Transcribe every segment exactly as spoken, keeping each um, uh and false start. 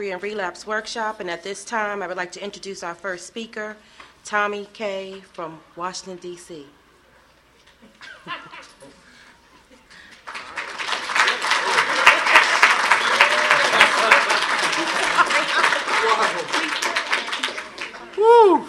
and Relapse Workshop, and at this time I would like to introduce our first speaker, Tommy Kay from Washington, D C Woo!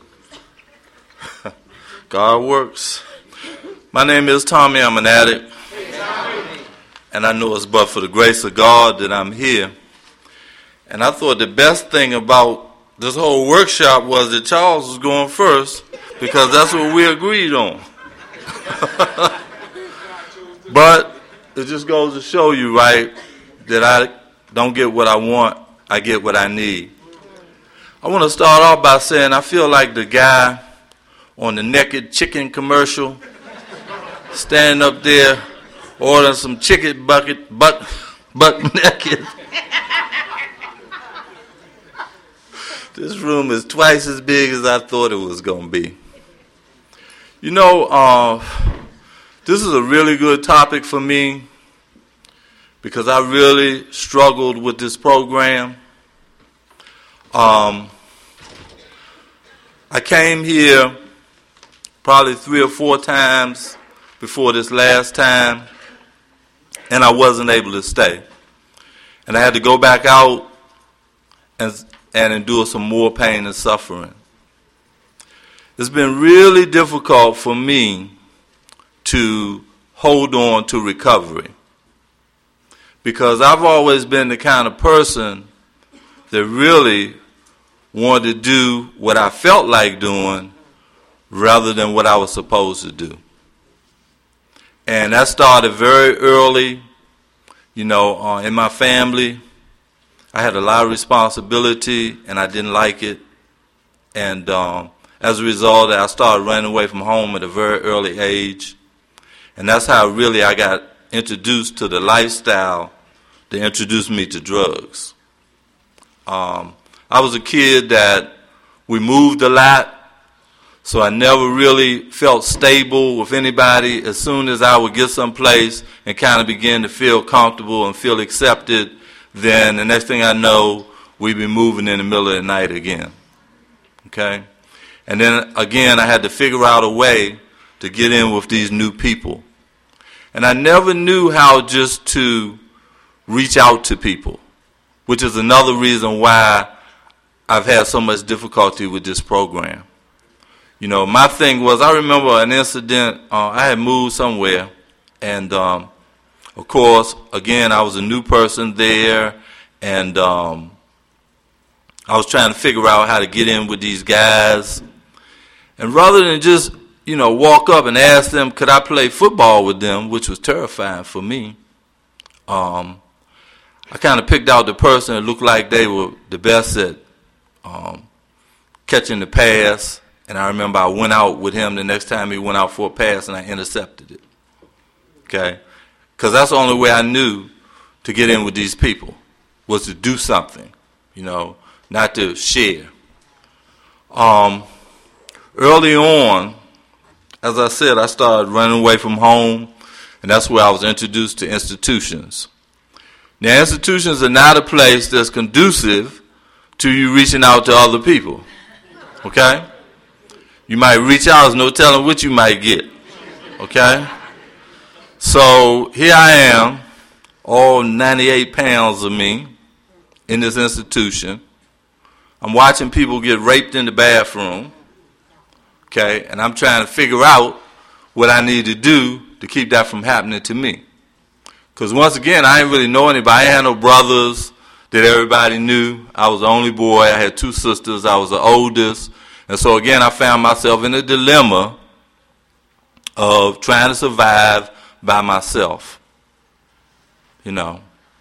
God works. My name is Tommy. I'm an addict. And I know it's but for the grace of God that I'm here. And I thought the best thing about this whole workshop was that Charles was going first, because that's what we agreed on. But it just goes to show you, right, that I don't get what I want, I get what I need. I want to start off by saying I feel like the guy on the Naked Chicken commercial, standing up there ordering some chicken bucket, butt, butt naked. This room is twice as big as I thought it was going to be. You know, uh, this is a really good topic for me because I really struggled with this program. Um, I came here probably three or four times before this last time, and I wasn't able to stay. And I had to go back out and and endure some more pain and suffering. It's been really difficult for me to hold on to recovery because I've always been the kind of person that really wanted to do what I felt like doing rather than what I was supposed to do. And that started very early, you know, uh, in my family. I had a lot of responsibility, and I didn't like it. And um, as a result, I started running away from home at a very early age. And that's how really I got introduced to the lifestyle that introduced me to drugs. Um, I was a kid that we moved a lot, so I never really felt stable with anybody. As soon as I would get someplace and kind of begin to feel comfortable and feel accepted, then the next thing I know, we'd be moving in the middle of the night again. Okay? And then again, I had to figure out a way to get in with these new people. And I never knew how just to reach out to people, which is another reason why I've had so much difficulty with this program. You know, my thing was, I remember an incident, uh, I had moved somewhere, and um, of course, again, I was a new person there, and um, I was trying to figure out how to get in with these guys. And rather than just, you know, walk up and ask them, could I play football with them, which was terrifying for me, um, I kind of picked out the person that looked like they were the best at um, catching the pass. And I remember I went out with him the next time he went out for a pass, and I intercepted it. Okay? Because that's the only way I knew to get in with these people, was to do something, you know, not to share. Um, early on, as I said, I started running away from home, and that's where I was introduced to institutions. Now, institutions are not a place that's conducive to you reaching out to other people, okay? You might reach out, there's no telling what you might get, okay? So here I am, all ninety-eight pounds of me, in this institution. I'm watching people get raped in the bathroom, okay, and I'm trying to figure out what I need to do to keep that from happening to me. Because once again, I didn't really know anybody. I had no brothers that everybody knew. I was the only boy. I had two sisters. I was the oldest. And so again, I found myself in a dilemma of trying to survive by myself, you know.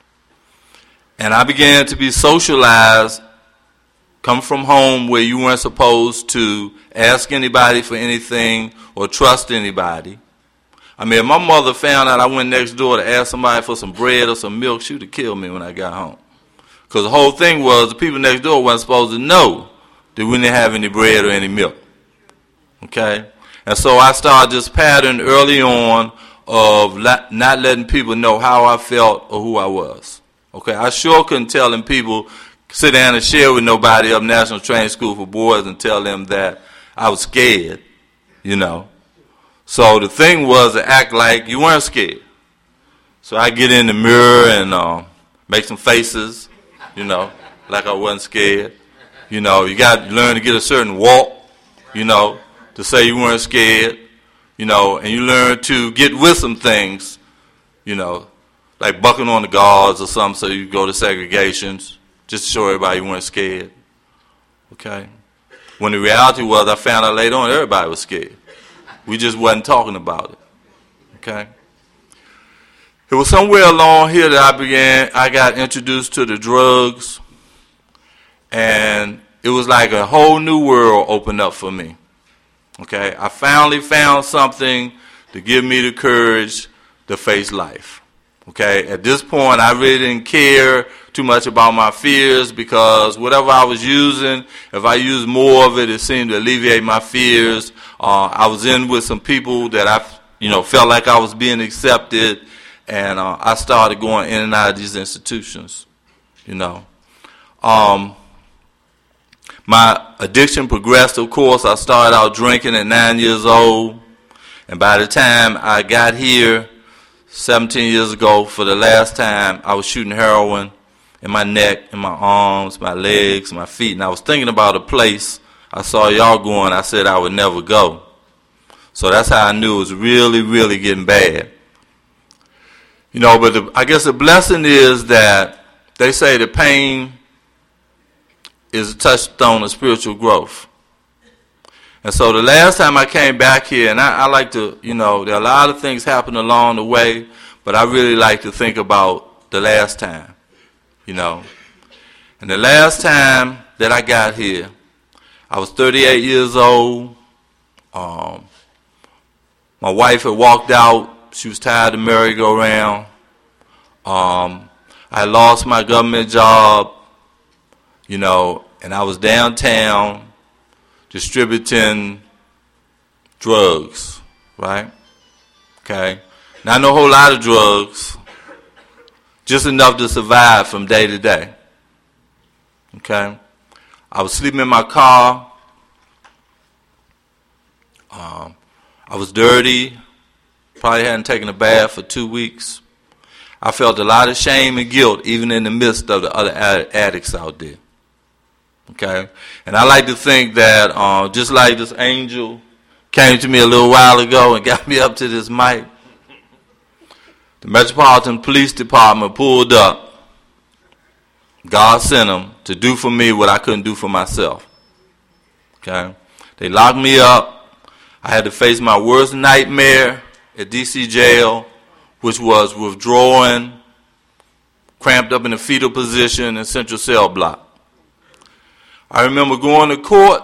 And I began to be socialized, come from home where you weren't supposed to ask anybody for anything or trust anybody. I mean, if my mother found out I went next door to ask somebody for some bread or some milk, she would have killed me when I got home. Because the whole thing was the people next door weren't supposed to know that we didn't have any bread or any milk. Okay? And so I started this pattern early on of not letting people know how I felt or who I was. Okay, I sure couldn't tell them people, sit down and share with nobody up National Training School for Boys and tell them that I was scared, you know. So the thing was to act like you weren't scared. So I get in the mirror and uh, make some faces, you know, like I wasn't scared. You know, you got to learn to get a certain walk, you know, to say you weren't scared, you know, and you learn to get with some things, you know, like bucking on the guards or something so you go to segregations just to show everybody you weren't scared, okay? When the reality was, I found out later on everybody was scared. We just wasn't talking about it, okay? It was somewhere along here that I began, I got introduced to the drugs, and it was like a whole new world opened up for me, okay? I finally found something to give me the courage to face life, okay? At this point, I really didn't care too much about my fears because whatever I was using, if I used more of it, it seemed to alleviate my fears. Uh, I was in with some people that I, you know, felt like I was being accepted, and uh, I started going in and out of these institutions, you know. Um, my addiction progressed, of course. I started out drinking at nine years old, and by the time I got here seventeen years ago for the last time, I was shooting heroin in my neck, in my arms, my legs, my feet, and I was thinking about a place I saw y'all going. I said I would never go. So that's how I knew it was really, really getting bad. You know, but the, I guess the blessing is that they say the pain is a touchstone of spiritual growth. And so the last time I came back here, and I, I like to, you know, there are a lot of things happen along the way, but I really like to think about the last time, you know. And the last time that I got here, I was thirty-eight years old. Um, my wife had walked out. She was tired of merry-go-round. Um, I lost my government job, you know, and I was downtown distributing drugs, right? Okay. Not a whole lot of drugs, just enough to survive from day to day. Okay. I was sleeping in my car. Um, I was dirty. Probably hadn't taken a bath for two weeks. I felt a lot of shame and guilt, even in the midst of the other ad- addicts out there. Okay? And I like to think that uh, just like this angel came to me a little while ago and got me up to this mic, the Metropolitan Police Department pulled up. God sent them to do for me what I couldn't do for myself. Okay? They locked me up. I had to face my worst nightmare at D C jail, which was withdrawing, cramped up in a fetal position in central cell block. I remember going to court,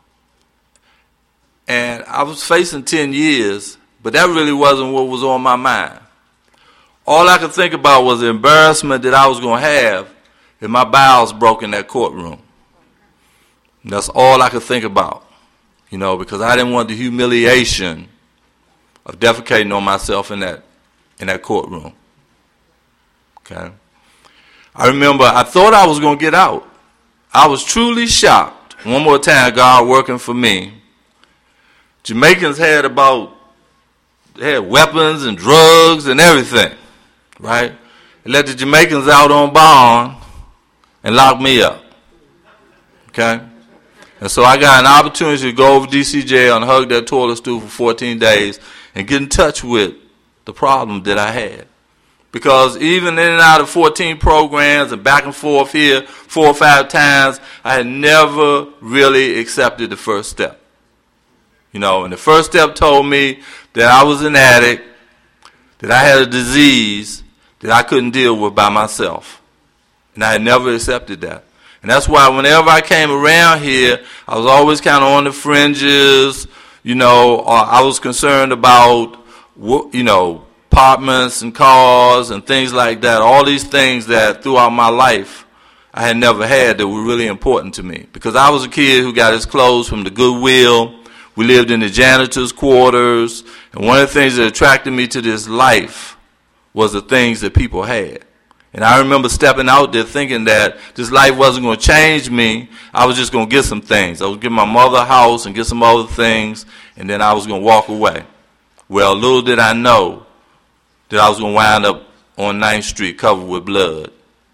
and I was facing ten years, but that really wasn't what was on my mind. All I could think about was the embarrassment that I was going to have if my bowels broke in that courtroom. And that's all I could think about, you know, because I didn't want the humiliation of defecating on myself in that in that courtroom. Okay. I remember I thought I was going to get out. I was truly shocked. One more time, God working for me. Jamaicans had about, they had weapons and drugs and everything, right? They let the Jamaicans out on bond and locked me up. Okay. And so I got an opportunity to go over to D C jail and hug that toilet stool for fourteen days and get in touch with the problem that I had. Because even in and out of fourteen programs and back and forth here four or five times, I had never really accepted the first step. You know, and the first step told me that I was an addict, that I had a disease that I couldn't deal with by myself. And I had never accepted that. And that's why whenever I came around here, I was always kind of on the fringes, you know, or I was concerned about, you know, apartments and cars and things like that, all these things that throughout my life I had never had that were really important to me. Because I was a kid who got his clothes from the Goodwill. We lived in the janitor's quarters. And one of the things that attracted me to this life was the things that people had. And I remember stepping out there thinking that this life wasn't going to change me. I was just going to get some things. I was going to give my mother a house and get some other things, and then I was going to walk away. Well, little did I know that I was going to wind up on ninth street covered with blood.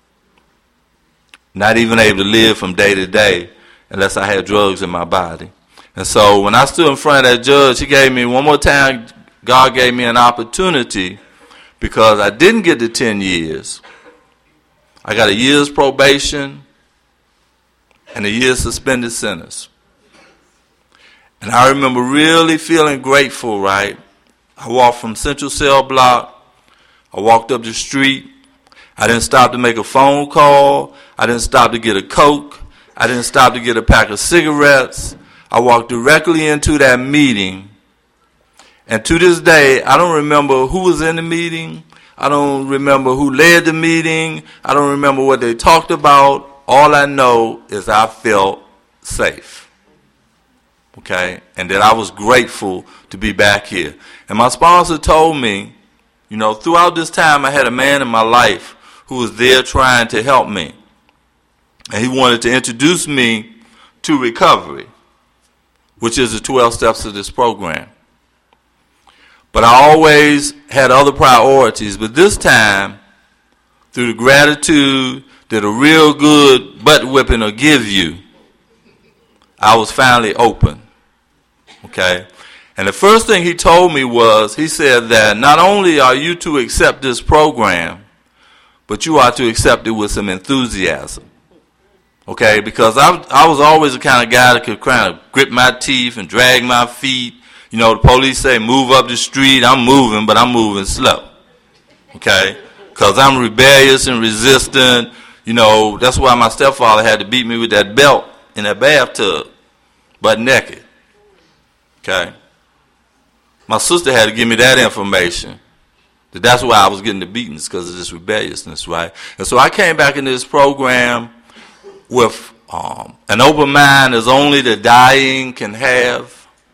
Not even able to live from day to day unless I had drugs in my body. And so when I stood in front of that judge, he gave me, one more time, God gave me an opportunity because I didn't get the ten years. I got a year's probation and a year's suspended sentence. And I remember really feeling grateful, right? I walked from Central Cell Block. I walked up the street. I didn't stop to make a phone call. I didn't stop to get a Coke. I didn't stop to get a pack of cigarettes. I walked directly into that meeting. And to this day, I don't remember who was in the meeting. I don't remember who led the meeting. I don't remember what they talked about. All I know is I felt safe. Okay? And that I was grateful to be back here. And my sponsor told me, you know, throughout this time I had a man in my life who was there trying to help me. And he wanted to introduce me to recovery, which is the twelve steps of this program. But I always had other priorities. But this time, through the gratitude that a real good butt whipping will give you, I was finally open. Okay? And the first thing he told me was, he said that not only are you to accept this program, but you are to accept it with some enthusiasm. Okay? Because I, I was always the kind of guy that could kind of grip my teeth and drag my feet. You know, the police say, move up the street. I'm moving, but I'm moving slow. Okay? Because I'm rebellious and resistant. You know, that's why my stepfather had to beat me with that belt in that bathtub, butt naked. Okay? My sister had to give me that information. That that's why I was getting the beatings, because of this rebelliousness, right? And so I came back into this program with um, an open mind as only the dying can have.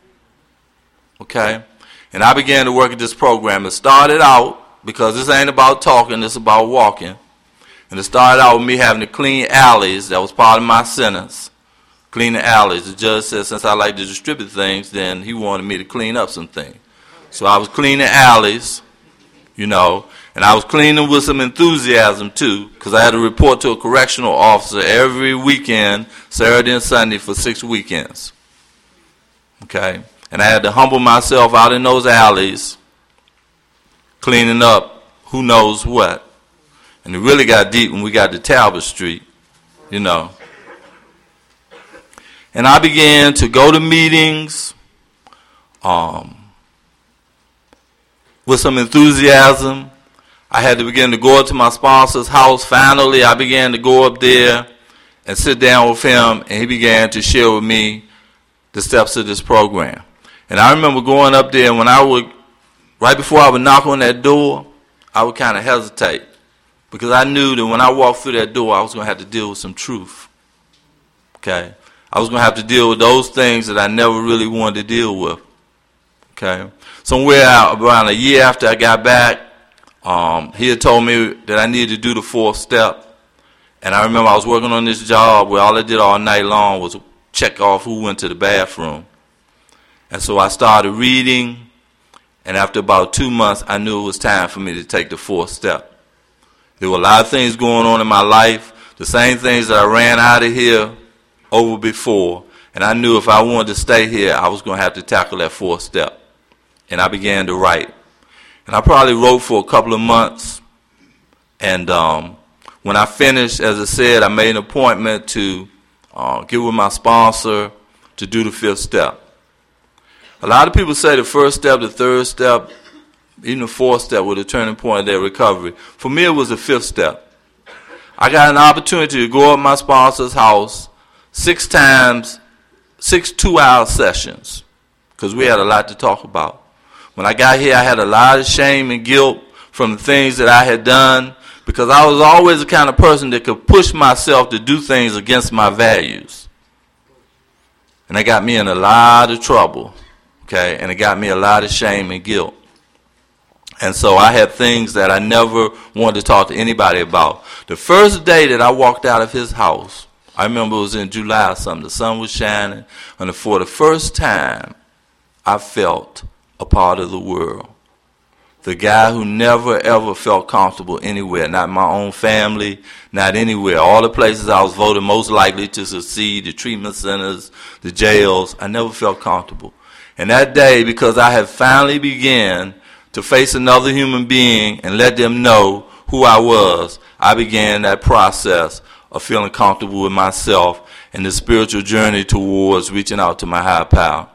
Okay? And I began to work at this program. It started out, because this ain't about talking, it's about walking. And it started out with me having to clean alleys. That was part of my sentence. Clean the alleys. The judge said since I like to distribute things, then he wanted me to clean up some things. So I was cleaning alleys, you know, and I was cleaning with some enthusiasm too, because I had to report to a correctional officer every weekend, Saturday and Sunday, for six weekends. Okay? And I had to humble myself out in those alleys, cleaning up who knows what. And it really got deep when we got to Talbot Street, you know. And I began to go to meetings um, with some enthusiasm. I had to begin to go up to my sponsor's house. Finally, I began to go up there and sit down with him, and he began to share with me the steps of this program. And I remember going up there, and when I would, right before I would knock on that door, I would kind of hesitate, because I knew that when I walked through that door, I was going to have to deal with some truth. Okay? I was going to have to deal with those things that I never really wanted to deal with. Okay? Somewhere around a year after I got back, um, he had told me that I needed to do the fourth step. And I remember I was working on this job where all I did all night long was check off who went to the bathroom. And so I started reading, and after about two months, I knew it was time for me to take the fourth step. There were a lot of things going on in my life, the same things that I ran out of here over before, and I knew if I wanted to stay here, I was going to have to tackle that fourth step. And I began to write. And I probably wrote for a couple of months, and um, when I finished, as I said, I made an appointment to uh, get with my sponsor to do the fifth step. A lot of people say the first step, the third step, even the fourth step were the turning point of their recovery. For me, it was the fifth step. I got an opportunity to go up my sponsor's house six times, six two-hour sessions, because we had a lot to talk about. When I got here, I had a lot of shame and guilt from the things that I had done, because I was always the kind of person that could push myself to do things against my values. And that got me in a lot of trouble. Okay, and it got me a lot of shame and guilt. And so I had things that I never wanted to talk to anybody about. The first day that I walked out of his house, I remember it was in July or something. The sun was shining. And for the first time, I felt a part of the world. The guy who never, ever felt comfortable anywhere, not my own family, not anywhere. All the places I was voted most likely to succeed, the treatment centers, the jails, I never felt comfortable. And that day, because I had finally began to face another human being and let them know who I was, I began that process of feeling comfortable with myself and the spiritual journey towards reaching out to my higher power.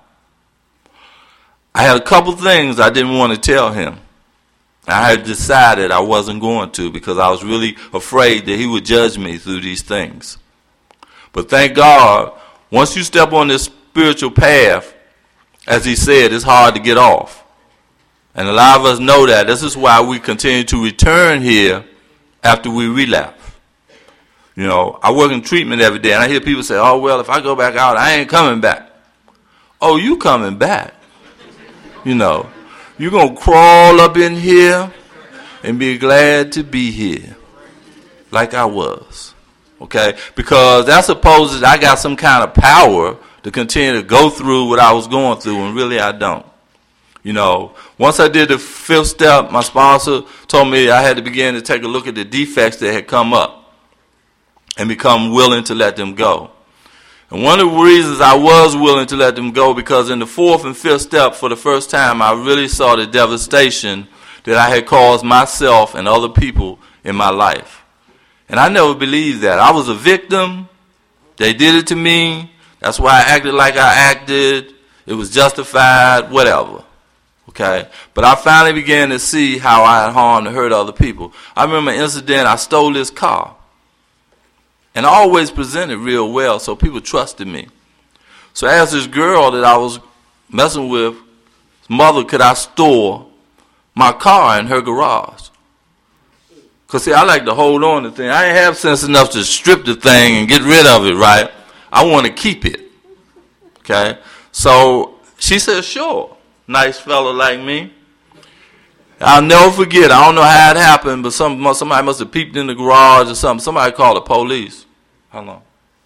I had a couple things I didn't want to tell him. I had decided I wasn't going to because I was really afraid that he would judge me through these things. But thank God, once you step on this spiritual path, as he said, it's hard to get off. And a lot of us know that. This is why we continue to return here after we relapse. You know, I work in treatment every day, and I hear people say, oh, well, if I go back out, I ain't coming back. Oh, you coming back. You know, you're going to crawl up in here and be glad to be here like I was. Okay? Because that supposes I got some kind of power to continue to go through what I was going through, and really I don't. You know, once I did the fifth step, my sponsor told me I had to begin to take a look at the defects that had come up and become willing to let them go. And one of the reasons I was willing to let them go, because in the fourth and fifth step, for the first time, I really saw the devastation that I had caused myself and other people in my life. And I never believed that. I was a victim. They did it to me. That's why I acted like I acted. It was justified, whatever. Okay? But I finally began to see how I had harmed and hurt other people. I remember an incident, I stole this car. And I always presented real well, so people trusted me. So I asked this girl that I was messing with, mother, could I store my car in her garage? Because, see, I like to hold on to things. I ain't have sense enough to strip the thing and get rid of it, right? I want to keep it. Okay? So she said, sure. Nice fella like me. I'll never forget. I don't know how it happened, but some somebody must have peeped in the garage or something. Somebody called the police. How long?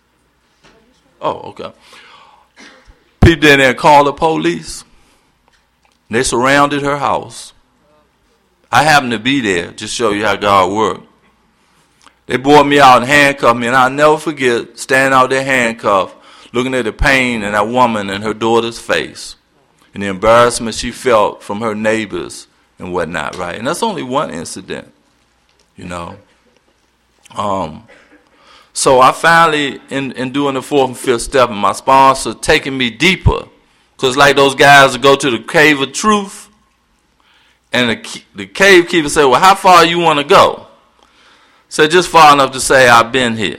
Oh, okay. Peeped in there and called the police. They surrounded her house. I happened to be there, just show you how God worked. They brought me out and handcuffed me, and I'll never forget standing out there handcuffed, looking at the pain in that woman and her daughter's face, and the embarrassment she felt from her neighbors and whatnot, right? And that's only one incident, you know. Um, so I finally, in, in doing the fourth and fifth step, and my sponsor taking me deeper, because like those guys that go to the cave of truth, and the, the cave keeper said, well, how far you want to go? Said, just far enough to say, I've been here.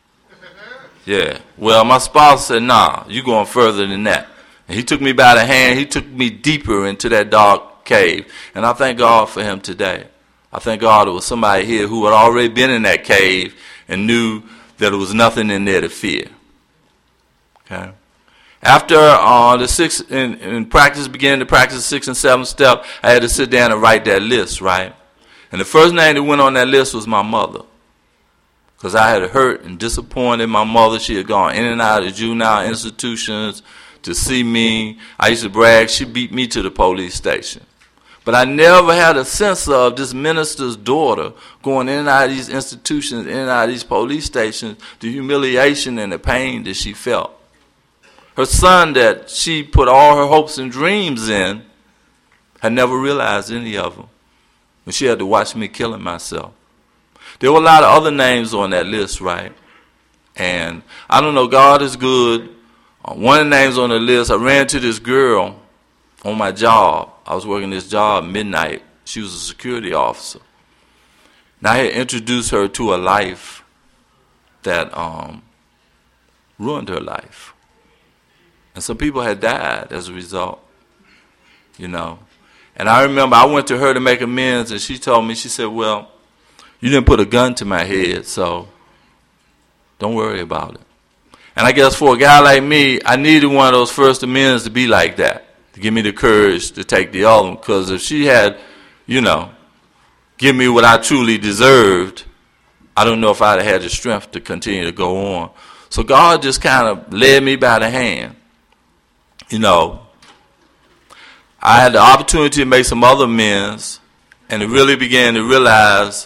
Yeah. Well, my sponsor said, nah, you're going further than that. And he took me by the hand. He took me deeper into that dark cave. And I thank God for him today. I thank God there was somebody here who had already been in that cave and knew that there was nothing in there to fear. Okay. After uh, the sixth in, in practice began to practice the sixth and seventh step, I had to sit down and write that list, right? And the first name that went on that list was my mother, because I had hurt and disappointed my mother. She had gone in and out of juvenile institutions to see me. I used to brag she beat me to the police station. But I never had a sense of this minister's daughter going in and out of these institutions, in and out of these police stations, the humiliation and the pain that she felt. Her son that she put all her hopes and dreams in had never realized any of them. And she had to watch me killing myself. There were a lot of other names on that list, right? And I don't know, God is good. Uh, one of the names on the list, I ran to this girl on my job. I was working this job midnight. She was a security officer. And I had introduced her to a life that um, ruined her life. And some people had died as a result, you know. And I remember I went to her to make amends, and she told me, she said, well, you didn't put a gun to my head, so don't worry about it. And I guess for a guy like me, I needed one of those first amends to be like that, to give me the courage to take the other one. Because if she had you know, give me what I truly deserved, I don't know if I'd have had the strength to continue to go on. So God just kind of led me by the hand. You know, I had the opportunity to make some other amends, and I really began to realize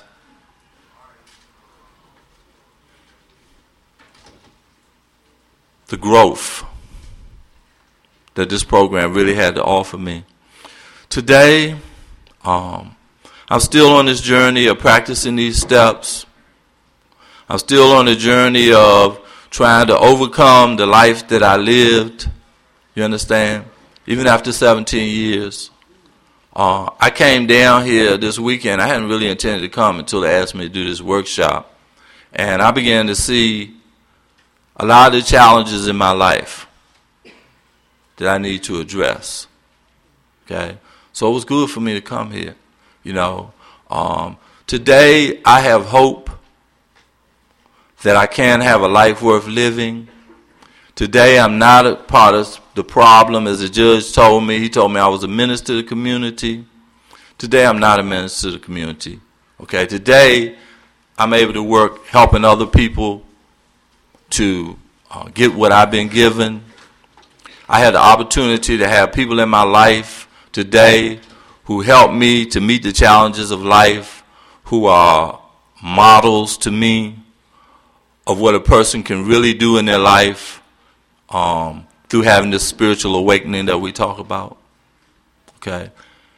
the growth that this program really had to offer me. Today, um, I'm still on this journey of practicing these steps. I'm still on the journey of trying to overcome the life that I lived. You understand? Even after seventeen years. Uh, I came down here this weekend. I hadn't really intended to come until they asked me to do this workshop. And I began to see a lot of the challenges in my life that I need to address. Okay? So it was good for me to come here. You know, um, today I have hope that I can have a life worth living. Today I'm not a part of the problem, as the judge told me. He told me I was a minister to the community. Today I'm not a minister to the community. Okay, today I'm able to work helping other people to uh, get what I've been given. I had the opportunity to have people in my life today who help me to meet the challenges of life, who are models to me of what a person can really do in their life um, through having this spiritual awakening that we talk about. Okay?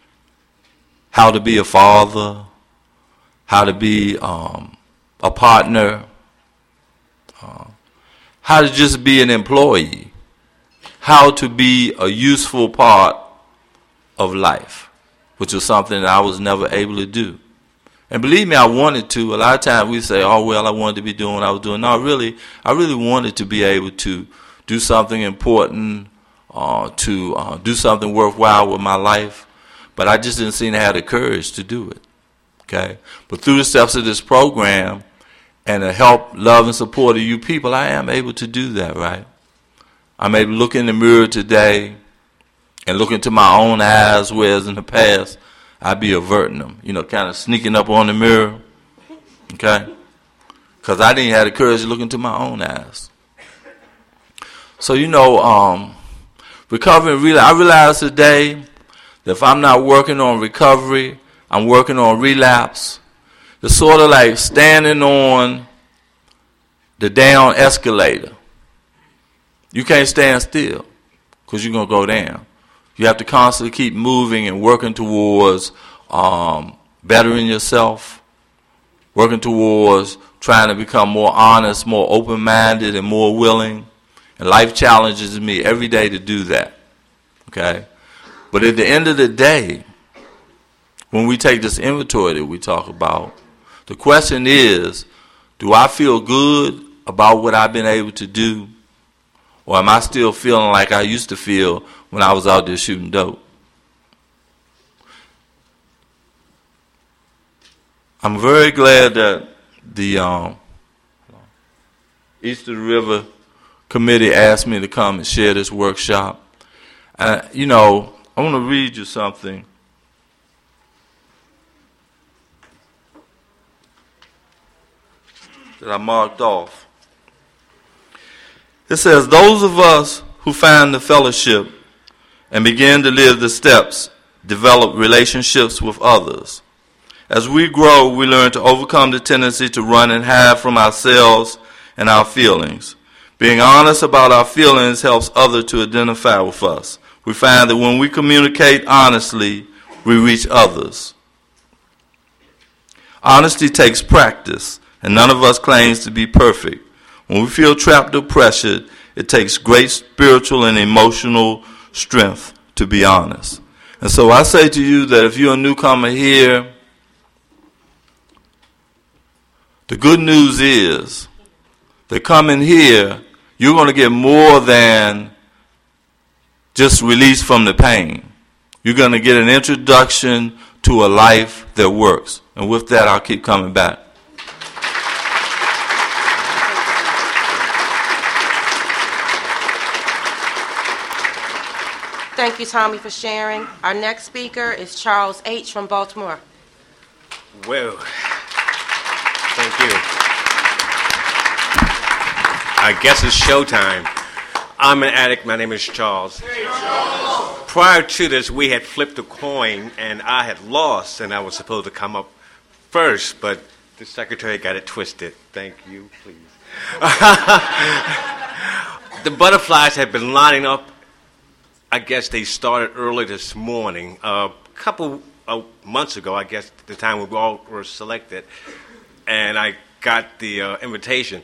How to be a father, how to be um, a partner, uh, how to just be an employee, how to be a useful part of life, which was something that I was never able to do. And believe me, I wanted to. A lot of times we say, oh, well, I wanted to be doing what I was doing. No, really, I really wanted to be able to do something important, uh, to uh, do something worthwhile with my life. But I just didn't seem to have the courage to do it. Okay? But through the steps of this program and the help, love, and support of you people, I am able to do that, right? I'm able to look in the mirror today and look into my own eyes, whereas in the past, I'd be averting them, you know, kind of sneaking up on the mirror, okay? Because I didn't have the courage to look into my own eyes. So, you know, um, recovery, really, I realize today that if I'm not working on recovery, I'm working on relapse. It's sort of like standing on the down escalator. You can't stand still because you're going to go down. You have to constantly keep moving and working towards um, bettering yourself, working towards trying to become more honest, more open-minded, and more willing. And life challenges me every day to do that. Okay? But at the end of the day, when we take this inventory that we talk about, the question is, do I feel good about what I've been able to do? Or am I still feeling like I used to feel when I was out there shooting dope? I'm very glad that the um, East of the River Committee asked me to come and share this workshop. Uh, you know, I want to read you something. That I marked off. It says, those of us who find the fellowship and begin to live the steps develop relationships with others. As we grow, we learn to overcome the tendency to run and hide from ourselves and our feelings. Being honest about our feelings helps others to identify with us. We find that when we communicate honestly, we reach others. Honesty takes practice, and none of us claims to be perfect. When we feel trapped or pressured, it takes great spiritual and emotional strength to be honest. And so I say to you that if you're a newcomer here, the good news is that coming here, you're going to get more than just release from the pain. You're going to get an introduction to a life that works. And with that, I'll keep coming back. Thank you, Tommy, for sharing. Our next speaker is Charles H. from Baltimore. Well, thank you. I guess it's showtime. I'm an addict. My name is Charles. Hey, Charles. Prior to this, we had flipped a coin, and I had lost, and I was supposed to come up first, but the secretary got it twisted. Thank you, please. The butterflies had been lining up. I guess they started early this morning. A couple of months ago, I guess, the time we all were selected, and I got the uh, invitation.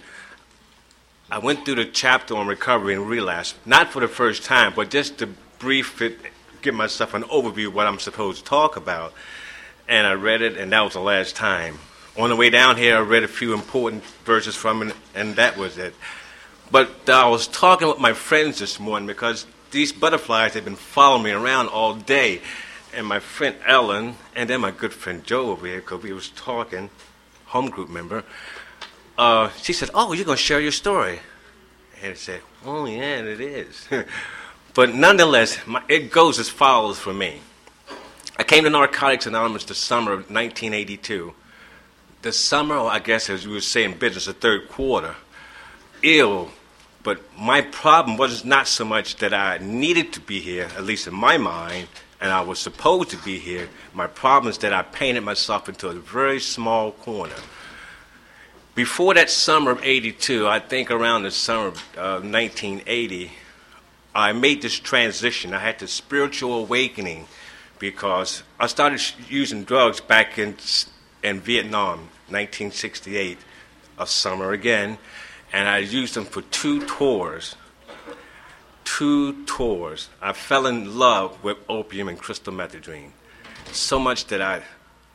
I went through the chapter on recovery and relapse, not for the first time, but just to brief it, give myself an overview of what I'm supposed to talk about. And I read it, and that was the last time. On the way down here, I read a few important verses from it, and that was it. But uh, I was talking with my friends this morning because these butterflies had been following me around all day. And my friend Ellen, and then my good friend Joe over here, because we was talking, home group member, uh, she said, oh, you're going to share your story. And I said, oh, yeah, it is. But nonetheless, my, it goes as follows for me. I came to Narcotics Anonymous the summer of nineteen eighty-two. The summer, or I guess as we would say in business, the third quarter, ill. But my problem was not so much that I needed to be here, at least in my mind, and I was supposed to be here. My problem is that I painted myself into a very small corner. Before that summer of eighty-two, I think around the summer of uh, nineteen eighty, I made this transition. I had this spiritual awakening because I started sh- using drugs back in in Vietnam, nineteen sixty-eight, a summer again, and I used them for two tours. Two tours. I fell in love with opium and crystal methadone, so much that I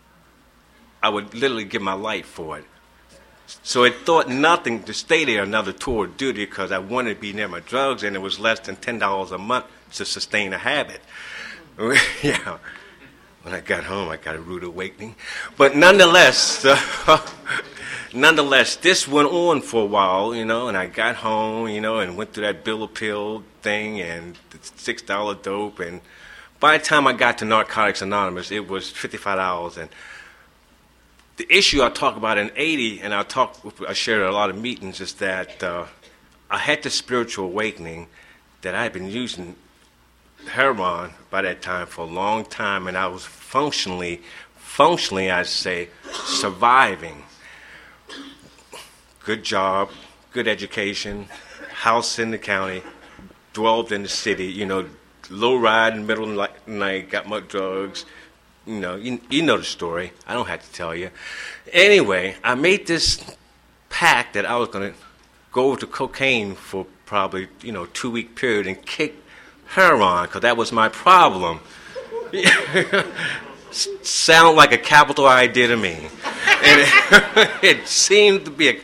I would literally give my life for it. So it thought nothing to stay there another tour of duty because I wanted to be near my drugs, and it was less than ten dollars a month to sustain a habit. Yeah. When I got home, I got a rude awakening. But nonetheless, uh, nonetheless, this went on for a while, you know, and I got home, you know, and went through that bill of pill thing and the six dollar dope. And by the time I got to Narcotics Anonymous, it was fifty-five dollars. And the issue I talk about in eighty, and I talk, I share at a lot of meetings, is that uh, I had this spiritual awakening that I had been using heroin by that time for a long time, and I was functionally, functionally, I'd say, surviving. Good job, good education, house in the county, dwelled in the city, you know, low ride in the middle of the night, got my drugs. You know, you, you know the story. I don't have to tell you. Anyway, I made this pact that I was going to go over to cocaine for probably, you know, a two-week period and kick heroin, because that was my problem. Sound like a capital idea to me. And it, it seemed to be a...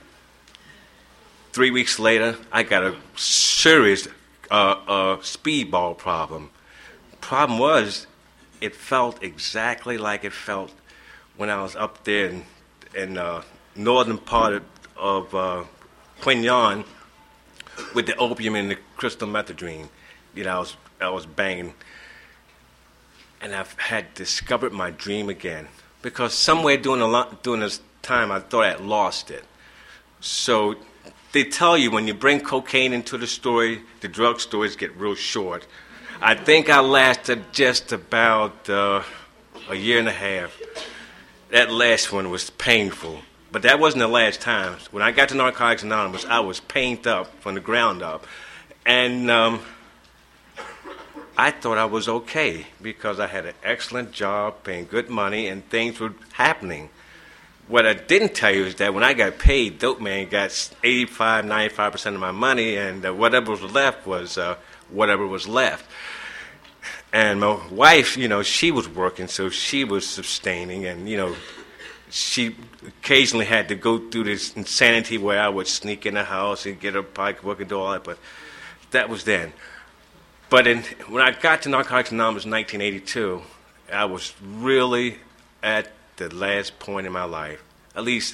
Three weeks later, I got a serious uh, uh, speedball problem. Problem was, it felt exactly like it felt when I was up there in, in uh, northern part of, of uh, Quin Yon with the opium and the crystal methadone. You know, I was, I was banging. And I had discovered my dream again. Because somewhere during, a lot, during this time, I thought I had lost it. So they tell you when you bring cocaine into the story, the drug stories get real short. I think I lasted just about uh, a year and a half. That last one was painful. But that wasn't the last time. When I got to Narcotics Anonymous, I was pained up from the ground up. And um, I thought I was okay because I had an excellent job, paying good money, and things were happening. What I didn't tell you is that when I got paid, Dope Man got eighty-five, ninety-five percent of my money, and uh, whatever was left was uh, whatever was left. And my wife, you know, she was working, so she was sustaining, and, you know, she occasionally had to go through this insanity where I would sneak in the house and get her pocketbook and do all that, but that was then. But in, when I got to Narcotics Anonymous in nineteen eighty-two, I was really at the last point in my life. At least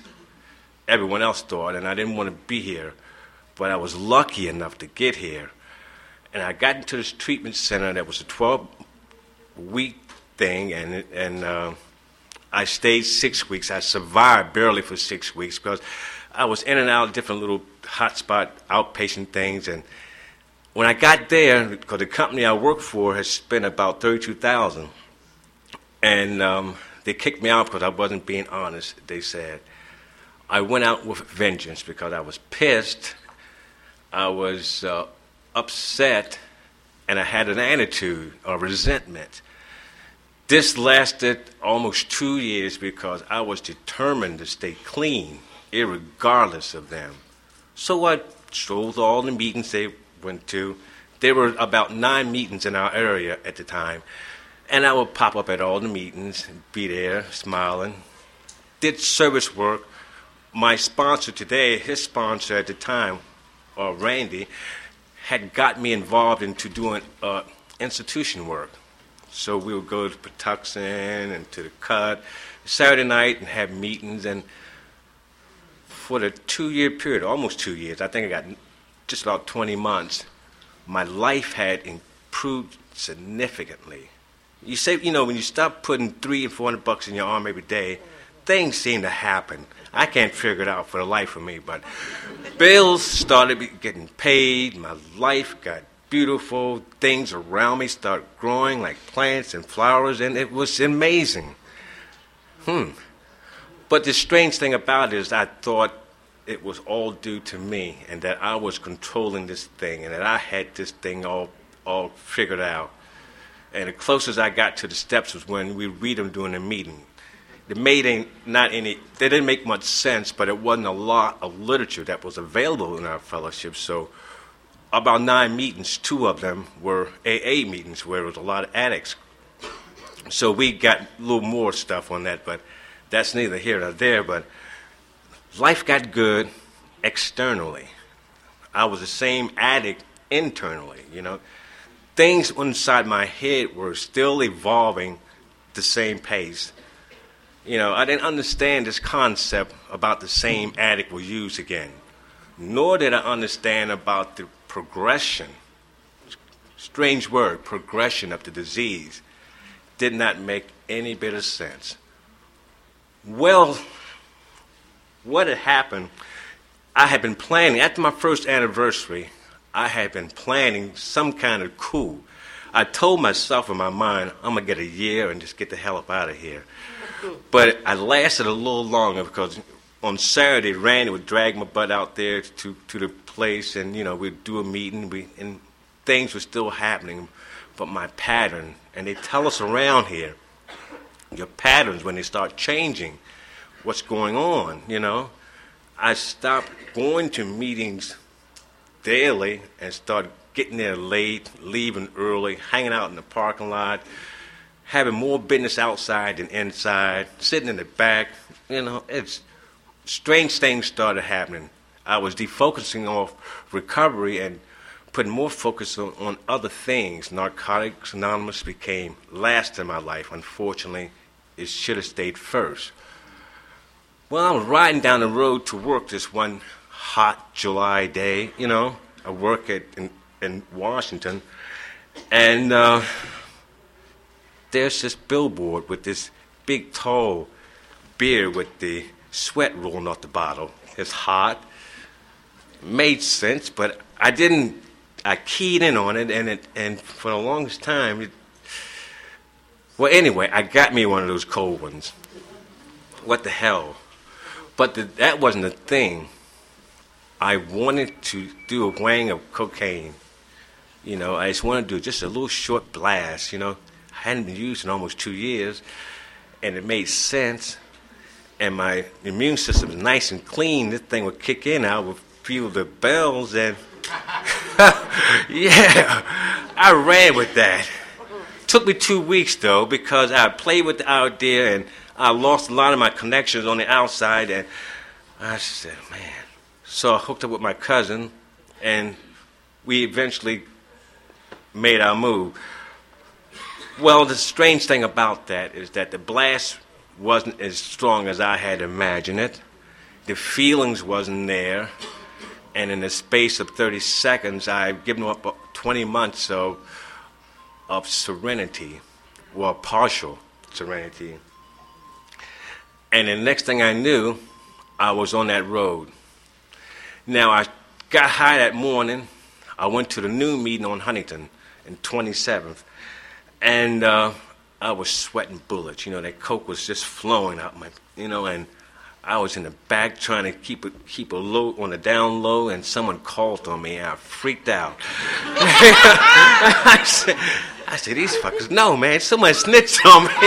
everyone else thought, and I didn't want to be here, but I was lucky enough to get here. And I got into this treatment center that was a twelve-week thing, and and uh, I stayed six weeks. I survived barely for six weeks because I was in and out of different little hotspot outpatient things. And when I got there, because the company I worked for had spent about thirty-two thousand dollars, and um, they kicked me out because I wasn't being honest, they said. I went out with vengeance because I was pissed, I was uh, upset, and I had an attitude or resentment. This lasted almost two years because I was determined to stay clean, irregardless of them. So I strolled to all the meetings they went to. There were about nine meetings in our area at the time, and I would pop up at all the meetings and be there, smiling. Did service work. My sponsor today, his sponsor at the time, uh, Randy, had got me involved into doing uh, institution work. So we would go to Patuxent and to the Cut Saturday night and have meetings. And for the two-year period, almost two years, I think I got just about twenty months, my life had improved significantly. You say, you know, when you stop putting three and four hundred bucks in your arm every day, things seem to happen. I can't figure it out for the life of me, but bills started getting paid. My life got beautiful. Things around me started growing like plants and flowers, and it was amazing. Hmm. But the strange thing about it is I thought it was all due to me and that I was controlling this thing and that I had this thing all all figured out. And the closest I got to the steps was when we read them during a meeting. The made ain't not any, they didn't make much sense, but it wasn't a lot of literature that was available in our fellowship. So about nine meetings, two of them were A A meetings where there was a lot of addicts. So we got a little more stuff on that, but that's neither here nor there. But life got good externally. I was the same addict internally, you know. Things inside my head were still evolving the same pace. You know, I didn't understand this concept about the same addict will use again. Nor did I understand about the progression. Strange word, progression of the disease. Did not make any bit of sense. Well, what had happened, I had been planning, after my first anniversary, I had been planning some kind of coup. I told myself in my mind, I'm going to get a year and just get the hell up out of here. But I lasted a little longer because on Saturday, Randy would drag my butt out there to, to the place, and, you know, we'd do a meeting, we, and things were still happening. But my pattern, and they tell us around here, your patterns, when they start changing, what's going on, you know. I stopped going to meetings daily and started getting there late, leaving early, hanging out in the parking lot, having more business outside than inside, sitting in the back. You know, it's strange things started happening. I was defocusing off recovery and putting more focus on, on other things. Narcotics Anonymous became last in my life. Unfortunately, it should have stayed first. Well, I was riding down the road to work this one hot July day. You know, I work at in, in Washington, and uh, there's this billboard with this big, tall beer with the sweat rolling off the bottle. It's hot. Made sense, but I didn't. I keyed in on it, and it, and for the longest time, it, well, anyway, I got me one of those cold ones. What the hell? But the, that wasn't the thing. I wanted to do a wang of cocaine. You know, I just wanted to do just a little short blast, you know. I hadn't been used in almost two years, and it made sense. And my immune system was nice and clean. This thing would kick in, I would feel the bells, and yeah, I ran with that. Took me two weeks, though, because I played with the idea, and I lost a lot of my connections on the outside, and I said, man. So I hooked up with my cousin, and we eventually made our move. Well, the strange thing about that is that the blast wasn't as strong as I had imagined it. The feelings wasn't there. And in the space of thirty seconds, I've given up twenty months of, of serenity, well, partial serenity. And the next thing I knew, I was on that road. Now, I got high that morning. I went to the noon meeting on Huntington and twenty-seventh, and uh, I was sweating bullets. You know, that coke was just flowing out my, you know, and I was in the back trying to keep it, keep a low, on the down low, and someone called on me, and I freaked out. I said, I said, these fuckers, no, man, someone snitched on me.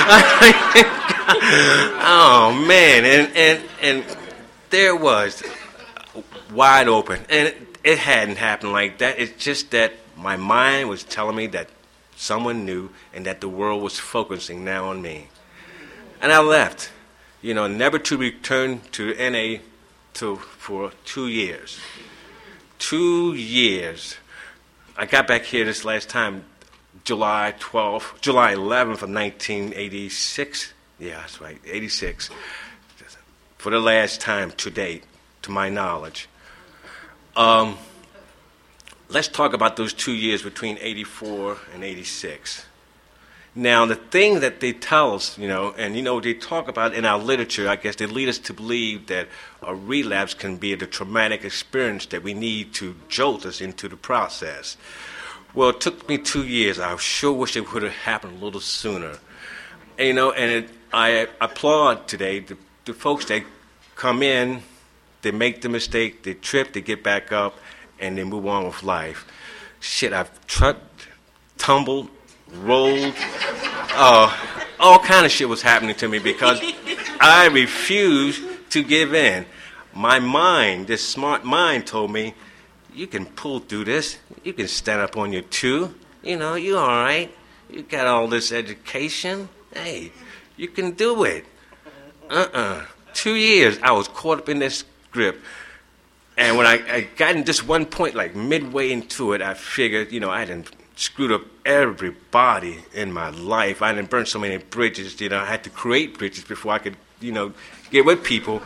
Oh, man, and, and, and there it was, wide open, and it, it hadn't happened like that. It's just that my mind was telling me that someone knew and that the world was focusing now on me. And I left. You know, never to return to N A to, for two years. Two years. I got back here this last time, July twelfth, July eleventh of nineteen eighty-six. Yeah, that's right, eighty-six. For the last time to date, to my knowledge. Um, let's talk about those two years between eighty-four and eighty-six. Now, the thing that they tell us, you know, and, you know, they talk about in our literature, I guess they lead us to believe that a relapse can be the traumatic experience that we need to jolt us into the process. Well, it took me two years. I sure wish it would have happened a little sooner. And, you know, and it, I applaud today the, the folks that come in, they make the mistake, they trip, they get back up, and they move on with life. Shit, I've trucked, tumbled, rolled, uh, all kind of shit was happening to me because I refused to give in. My mind, this smart mind told me, you can pull through this. You can stand up on your two. You know, you're all right. You got all this education. Hey, you can do it. Uh-uh. Two years, I was caught up in this grip. And when I, I got in this one point, like midway into it, I figured, you know, I didn't screwed up everybody in my life. I didn't burn so many bridges. You know, I had to create bridges before I could, you know, get with people.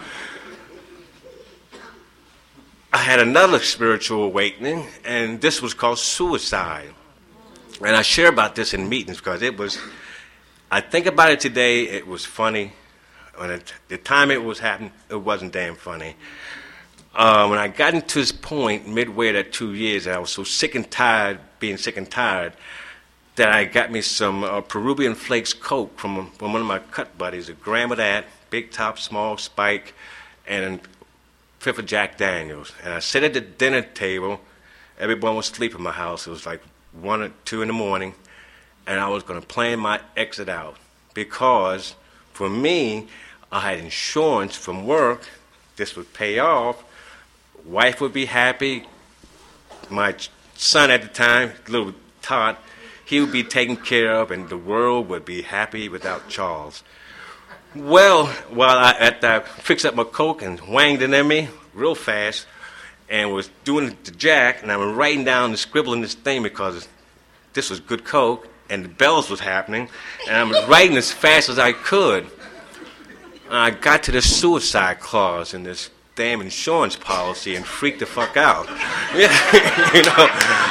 I had another spiritual awakening, and this was called suicide. And I share about this in meetings because it was, I think about it today, it was funny. When it, the time it was happening, it wasn't damn funny. Uh, when I got into this point, midway of that two years, I was so sick and tired, being sick and tired, that I got me some uh, Peruvian Flakes Coke from, from one of my cut buddies, a gram of that, big top, small spike, and a fifth of Jack Daniels. And I sat at the dinner table. Everyone was asleep in my house. It was like one or two in the morning, and I was going to plan my exit out because, for me, I had insurance from work. This would pay off. Wife would be happy. My son at the time, little Todd, he would be taken care of, and the world would be happy without Charles. Well, while I at that fixed up my coke and wanged it in me real fast, and was doing the jack, and I was writing down and scribbling this thing because this was good coke, and the bells was happening, and I was writing as fast as I could. And I got to the suicide clause in this damn insurance policy and freaked the fuck out. Yeah, you know.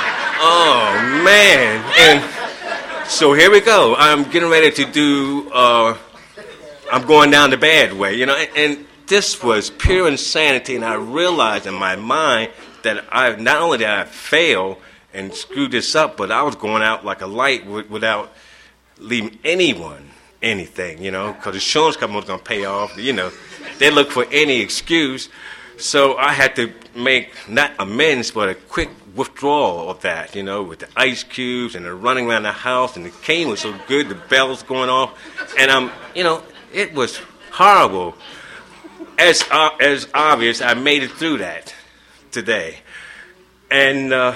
Oh, man. And so here we go. I'm getting ready to do, uh, I'm going down the bad way, you know. And, and this was pure insanity, and I realized in my mind that I not only did I fail and screw this up, but I was going out like a light w- without leaving anyone anything, you know, because the insurance company was going to pay off, you know. They look for any excuse. So I had to make not amends, but a quick withdrawal of that, you know, with the ice cubes and the running around the house, and the cane was so good, the bells going off. And, um, you know, it was horrible. As, uh, as obvious, I made it through that today. And uh,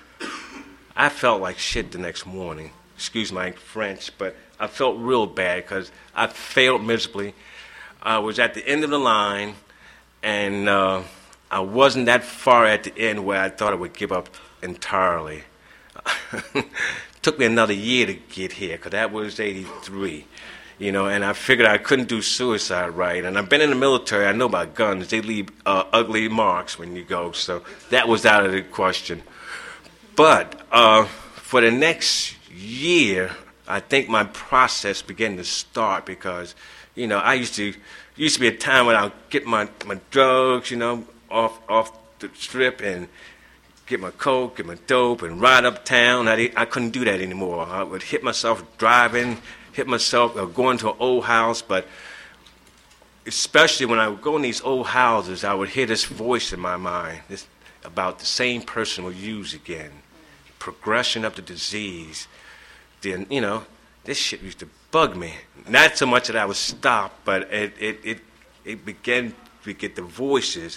I felt like shit the next morning. Excuse my French, but I felt real bad because I failed miserably. I was at the end of the line, and uh, I wasn't that far at the end where I thought I would give up entirely. It took me another year to get here because that was eighty-three. You know, and I figured I couldn't do suicide right. And I've been in the military. I know about guns. They leave uh, ugly marks when you go. So that was out of the question. But uh, for the next year, I think my process began to start because, you know, I used to used to be a time when I'd get my, my drugs, you know, off off the strip and get my coke, get my dope, and ride uptown. I, I couldn't do that anymore. I would hit myself driving, hit myself uh, going to an old house, but especially when I would go in these old houses, I would hear this voice in my mind this, about the same person will use again, progression of the disease. Then, you know, this shit used to bug me. Not so much that I would stop, but it it it, it began to get the voices,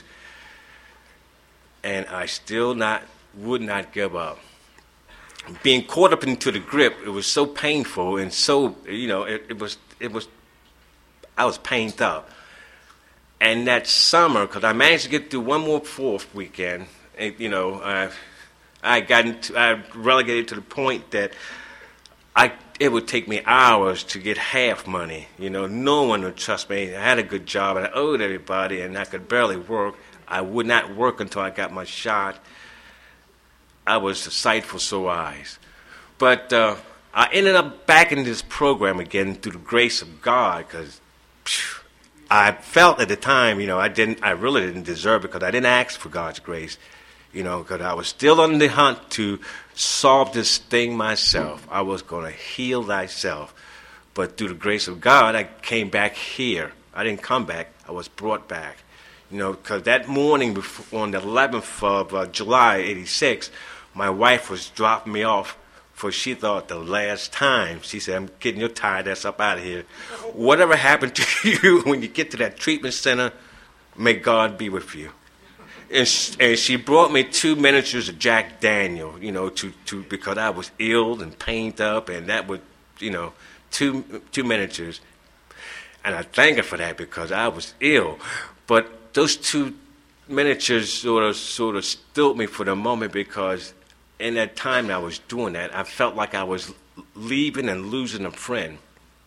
and I still not would not give up. Being caught up into the grip, it was so painful and so, you know, it, it was it was I was pained up. And that summer, because I managed to get through one more fourth weekend, and, you know, I I got into, I relegated to the point that I it would take me hours to get half money. You know, no one would trust me. I had a good job, and I owed everybody, and I could barely work. I would not work until I got my shot. I was a sight for sore eyes. But uh, I ended up back in this program again through the grace of God, because I felt at the time, you know, I didn't, I really didn't deserve it because I didn't ask for God's grace, you know, because I was still on the hunt to solve this thing myself. I was going to heal thyself. But through the grace of God, I came back here. I didn't come back. I was brought back. You know, because that morning before, on the eleventh of uh, July, eighty-six, my wife was dropping me off for, she thought, the last time. She said, I'm getting your tired ass up out of here. Whatever happened to you when you get to that treatment center, may God be with you. And she, and she brought me two miniatures of Jack Daniel, you know, to, to because I was ill and pained up, and that would, you know, two two miniatures. And I thank her for that because I was ill. But those two miniatures sort of sort of stilled me for the moment, because in that time that I was doing that, I felt like I was leaving and losing a friend.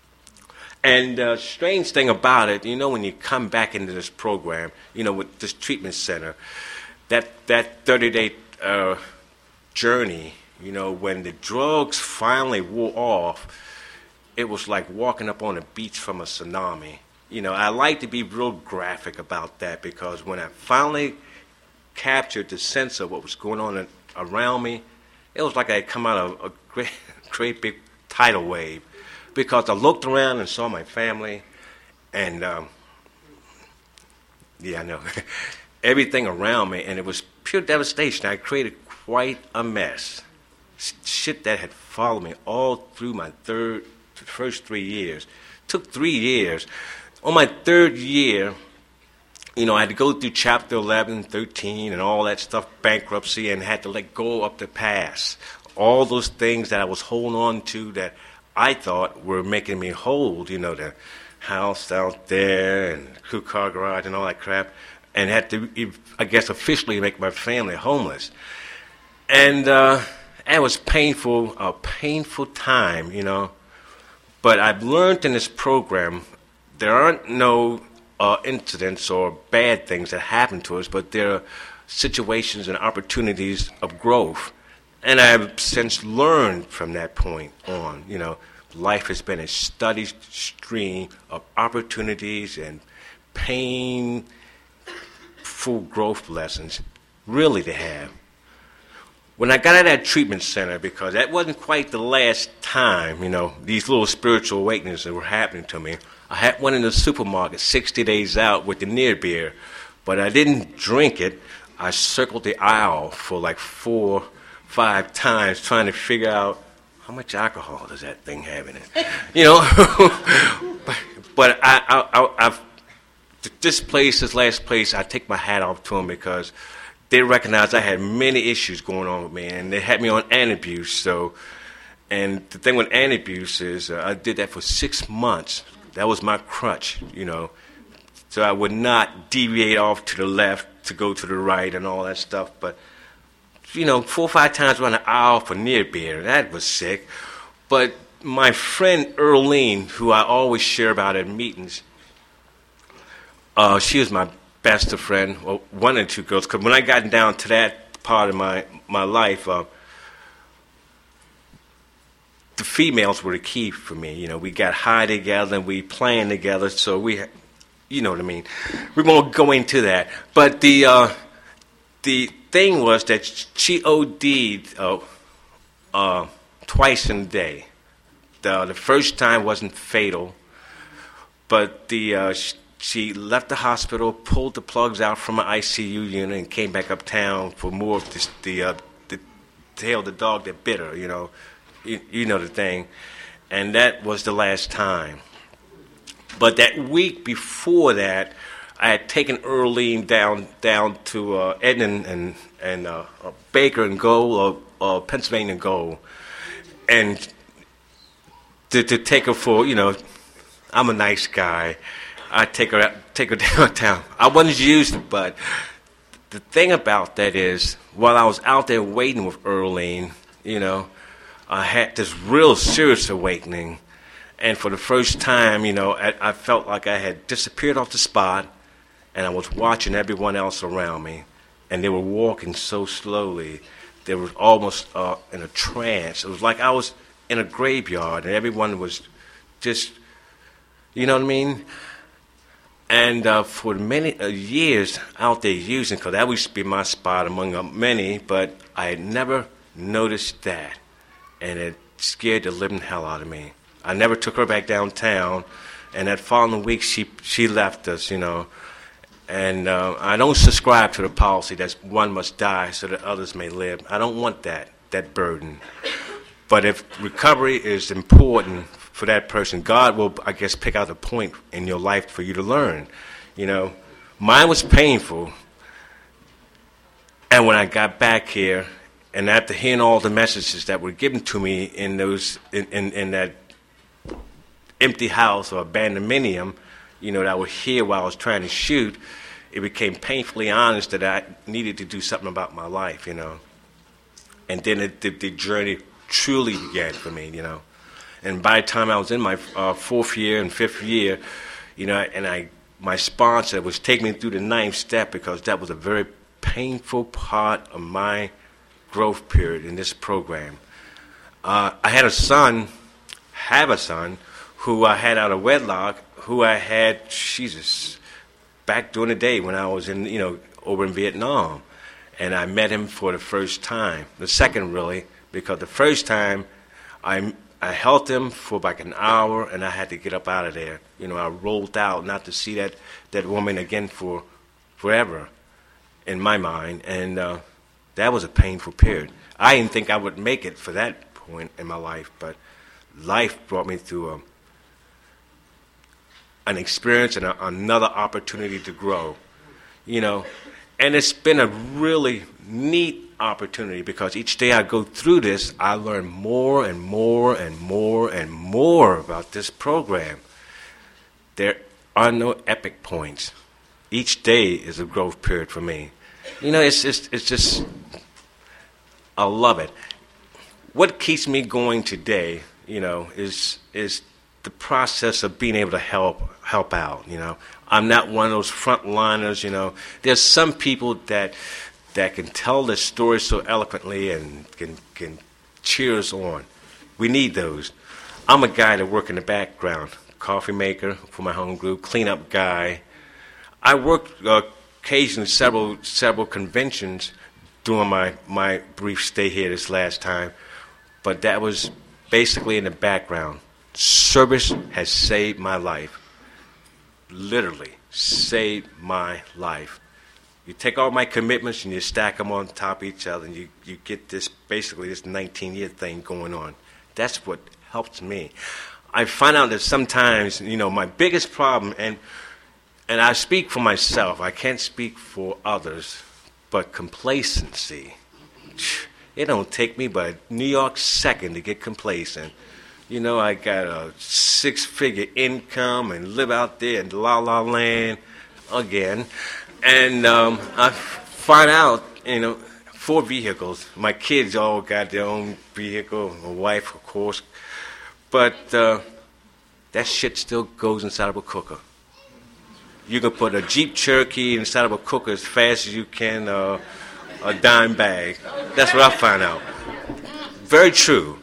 And the strange thing about it, you know, when you come back into this program, you know, with this treatment center, that that thirty-day uh, journey, you know, when the drugs finally wore off, it was like walking up on a beach from a tsunami. You know, I like to be real graphic about that, because when I finally captured the sense of what was going on in, around me, it was like I had come out of a great, great big tidal wave. Because I looked around and saw my family, and um, yeah, I know, everything around me, and it was pure devastation. I created quite a mess. Shit that had followed me all through my third, first three years. Took three years. On my third year, you know, I had to go through Chapter eleven, thirteen, and all that stuff, bankruptcy, and had to let go of the past. All those things that I was holding on to that I thought were making me whole, you know, the house out there and the crew car garage and all that crap, and had to, I guess, officially make my family homeless. And uh, it was painful, a painful time, you know. But I've learned in this program, there aren't no uh, incidents or bad things that happen to us, but there are situations and opportunities of growth. And I've since learned from that point on, you know, life has been a steady stream of opportunities and painful growth lessons, really to have. When I got out of that treatment center, because that wasn't quite the last time, you know, these little spiritual awakenings that were happening to me, I had one in the supermarket sixty days out with the near beer, but I didn't drink it. I circled the aisle for like four five times trying to figure out how much alcohol does that thing have in it, you know. but but I, I, I, I've this place, this last place, I take my hat off to them, because they recognized I had many issues going on with me, and they had me on antabuse. So, and the thing with antabuse is, uh, I did that for six months. That was my crutch, you know. So I would not deviate off to the left to go to the right and all that stuff, but you know, four or five times around the aisle for near beer. That was sick. But my friend Earlene, who I always share about at meetings, uh, she was my best of friend, well, one of the two girls. Because when I got down to that part of my, my life, uh, the females were the key for me. You know, we got high together and we playing together, so we, you know what I mean. We won't go into that, but the uh, the thing was that she O D'd uh, uh, twice in a day. The, the first time wasn't fatal, but the uh, sh- she left the hospital, pulled the plugs out from an I C U unit, and came back uptown for more of this, the uh, the tail of the dog that bit her. You know, you, you know the thing, and that was the last time. But that week before that, I had taken Earlene down down to uh, Edna and and uh, uh, Baker and Gold, or uh, Pennsylvania and Gold, and to, to take her for, you know, I'm a nice guy. I take her out, take her downtown. I wasn't used, but the thing about that is, while I was out there waiting with Earlene, you know, I had this real serious awakening, and for the first time, you know, I, I felt like I had disappeared off the spot, and I was watching everyone else around me, and they were walking so slowly, they were almost uh, in a trance. It was like I was in a graveyard, and everyone was just, you know what I mean? And uh, for many uh, years out there using, because that used to be my spot among uh, many, but I had never noticed that, and it scared the living hell out of me. I never took her back downtown, and that following week she she left us, you know. And uh, I don't subscribe to the policy that one must die so that others may live. I don't want that that burden. But if recovery is important for that person, God will, I guess, pick out a point in your life for you to learn. You know, mine was painful. And when I got back here, and after hearing all the messages that were given to me in those in, in, in that empty house or abandonmenium, you know, that I would hear while I was trying to shoot, it became painfully honest that I needed to do something about my life, you know. And then it, the, the journey truly began for me, you know. And by the time I was in my uh, fourth year and fifth year, you know, and I, my sponsor was taking me through the ninth step, because that was a very painful part of my growth period in this program. Uh, I had a son, have a son, who I had out of wedlock, who I had, Jesus, back during the day when I was in, you know, over in Vietnam. And I met him for the first time, the second really, because the first time I, I held him for like an hour, and I had to get up out of there. You know, I rolled out not to see that, that woman again for forever in my mind. And uh, that was a painful period. I didn't think I would make it for that point in my life, but life brought me through a, an experience and a, another opportunity to grow, you know. And it's been a really neat opportunity, because each day I go through this, I learn more and more and more and more about this program. There are no epic points. Each day is a growth period for me. You know, it's just, it's just, I love it. What keeps me going today, you know, is is the process of being able to help help out, you know. I'm not one of those frontliners, you know. There's some people that that can tell their story so eloquently and can can cheer us on. We need those. I'm a guy that work in the background, coffee maker for my home group, cleanup guy. I worked uh, occasionally several several conventions during my, my brief stay here this last time, but that was basically in the background. Service has saved my life. Literally saved my life. You take all my commitments and you stack them on top of each other, and you, you get this, basically this nineteen-year thing going on. That's what helps me. I find out that sometimes, you know, my biggest problem, and and I speak for myself, I can't speak for others, but complacency. It don't take me but a New York second to get complacent. You know, I got a six-figure income and live out there in La La Land again. And um, I find out, you know, four vehicles. My kids all got their own vehicle, my wife, of course. But uh, that shit still goes inside of a cooker. You can put a Jeep Cherokee inside of a cooker as fast as you can uh, a dime bag. That's what I find out. Very true.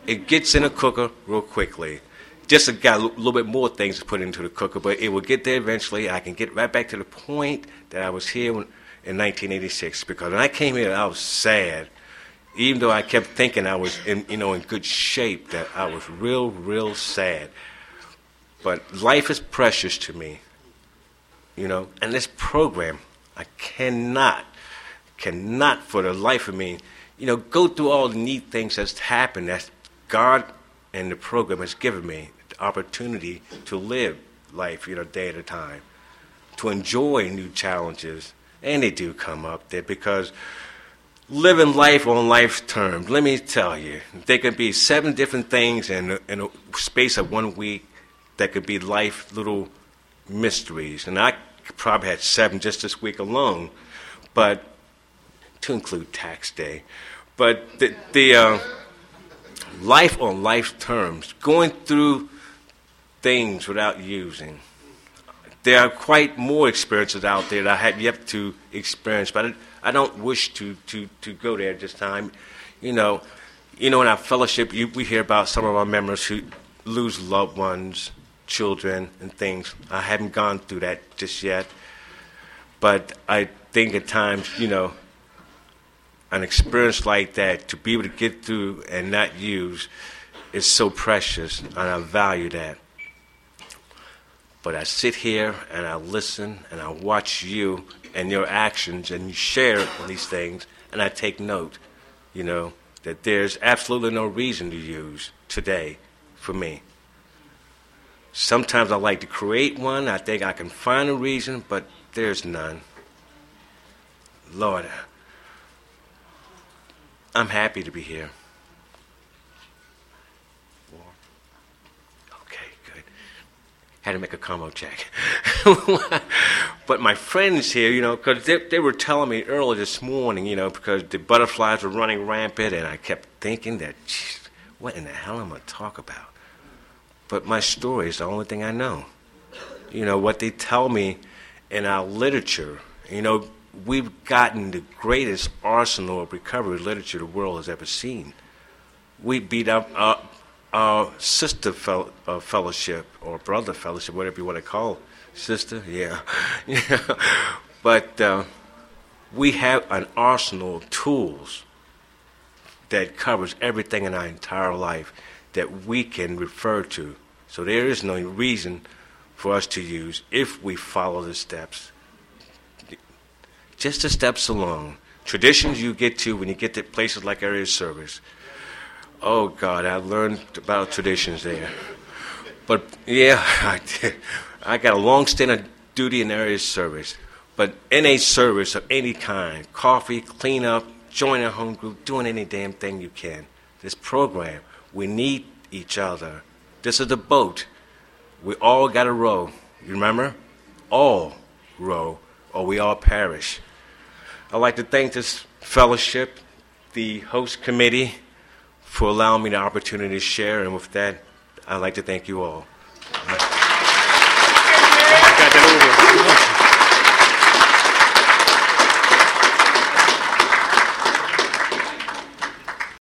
it gets in a cooker real quickly. Just got a little bit more things to put into the cooker, but it will get there eventually. I can get right back to the point that I was here when, in nineteen eighty-six, because when I came here, I was sad. Even though I kept thinking I was in, you know, in good shape, that I was real, real sad. But life is precious to me, you know, and this program, I cannot, cannot for the life of me, you know, go through all the neat things that's happened, that God and the program has given me the opportunity to live life, you know, day at a time, to enjoy new challenges, and they do come up there, because living life on life's terms, let me tell you, there could be seven different things in a, in a space of one week that could be life little mysteries. And I probably had seven just this week alone, but to include tax day. But the, the uh, life on life's terms, going through things without using. There are quite more experiences out there that I have yet to experience, but I, I don't wish to, to, to go there this time. You know, you know, in our fellowship, you, we hear about some of our members who lose loved ones, children, and things. I haven't gone through that just yet, but I think at times, you know, an experience like that, to be able to get through and not use, is so precious, and I value that. But I sit here and I listen and I watch you and your actions, and you share on these things, and I take note, you know, that there's absolutely no reason to use today for me. Sometimes I like to create one. I think I can find a reason, but there's none. Lord, I'm happy to be here. Okay, good. Had to make a combo check. But my friends here, you know, because they, they were telling me earlier this morning, you know, because the butterflies were running rampant, and I kept thinking that, geez, what in the hell am I going to talk about? But my story is the only thing I know. You know, what they tell me in our literature, you know, we've gotten the greatest arsenal of recovery literature the world has ever seen. We beat up our, our sister fel- uh, fellowship, or brother fellowship, whatever you want to call it. Sister? Yeah. yeah. But uh, we have an arsenal of tools that covers everything in our entire life that we can refer to. So there is no reason for us to use if we follow the steps. Just the steps alone. Traditions you get to when you get to places like area service. Oh, God, I learned about traditions there. But, yeah, I did. I got a long stint of duty in area service. But in a service of any kind, coffee, cleanup, joining a home group, doing any damn thing you can. This program, we need each other. This is the boat. We all got to row. You remember? All row, or we all perish. I'd like to thank this fellowship, the host committee, for allowing me the opportunity to share. And with that, I'd like to thank you all.